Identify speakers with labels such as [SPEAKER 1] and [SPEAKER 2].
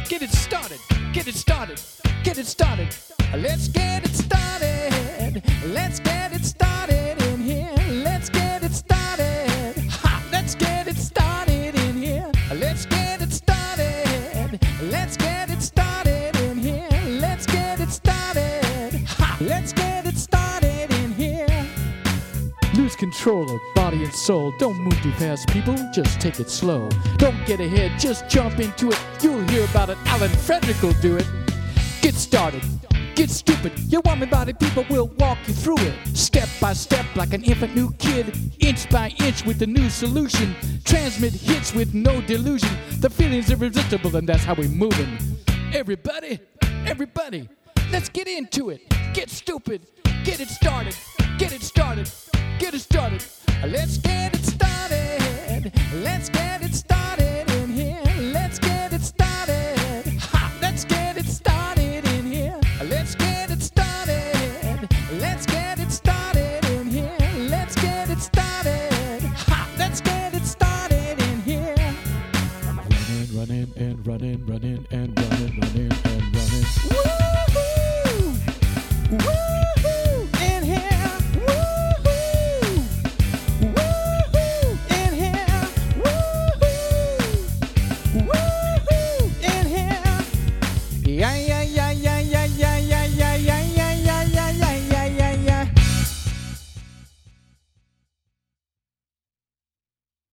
[SPEAKER 1] Get it started, get it started, get it started. Let's get it started. Let's get it started in here. Let's get it started. Ha! Let's get it started in here. Let's get it started. Let's get it started in here. Let's get it started. Ha! Let's get it started in here. Lose control of body and soul. Don't move too fast, people. Just take it slow. Don't get ahead. Just jump into it. You'll hear about it. Alan Frederick will do it. Get started. Get stupid. You want me body, people will walk you through it. Step by step like an infant new kid. Inch by inch with the new solution. Transmit hits with no delusion. The feeling's irresistible and that's how we moving. Everybody, everybody, let's get into it. Get stupid. Get it started. Get it started. Get it started. Let's get it started. Let's get it started in here. Let's get it started. Ha! Let's get it started in here. Let's get it started. Let's get it started in here. Let's get it started. Ha! Let's get it started in here. Running and running and running and